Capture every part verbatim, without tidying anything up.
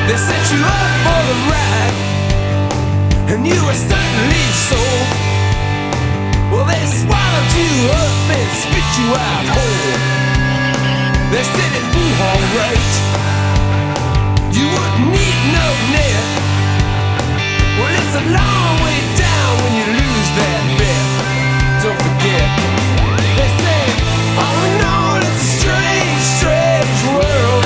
They set you up for the ride, and you were certainly sold. Well, they swallowed you up and spit you out whole. They said it blew alright, you wouldn't need no net. Well, it's a long way down when you lose that bet. Don't forget, they say, all in all, it's a strange, strange world.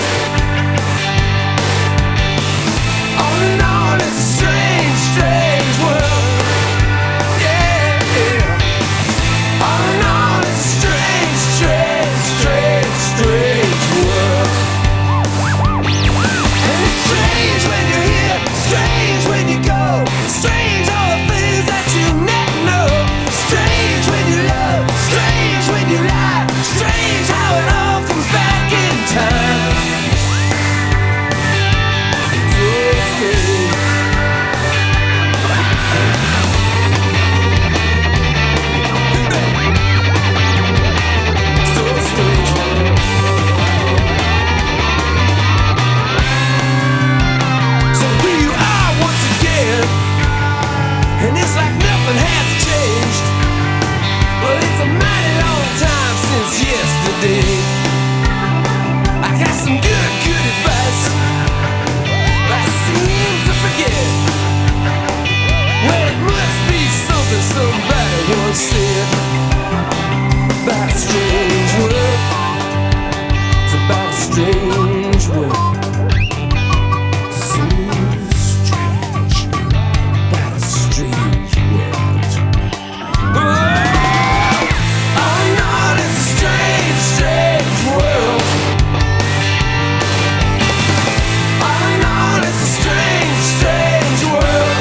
All in all, it's a strange, strange world. Yeah, yeah. All in all, it's a strange, strange, strange, strange world. And it's strange when you're here, strange when you go. Strange all the things that you never know. Strange when you love, strange when you lie. Strange how it all comes back in time. So strange. So strange. So here you are once again, and it's like nothing has changed. Well, it's a mighty long time since yesterday. I got some good, good advice, but I seem to forget. Well, it must be something somebody once said about a strange world. It's about a strange world. So strange, about a strange world. Oh, all in all, it's a strange, strange world. All in all, it's a strange, strange world.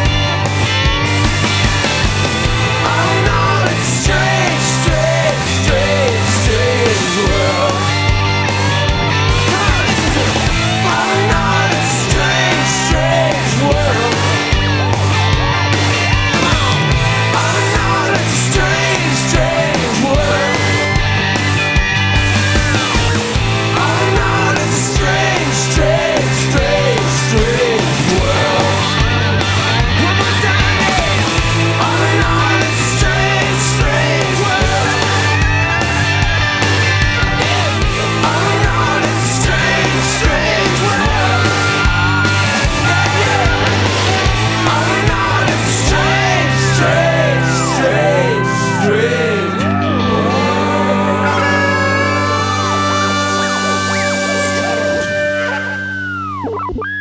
All in all, it's a strange, strange, strange, strange world. Come on, listen to it. All in all, it's a strange, strange world. Come on. All in all, it's a strange, strange world. All in all, it's a strange, strange, strange, strange world. One more time, yeah. All in all, it's a strange, strange world. Yeah. All in all, it's a strange, strange world. Yeah, yeah. All in all, it's a strange, strange, strange, strange world.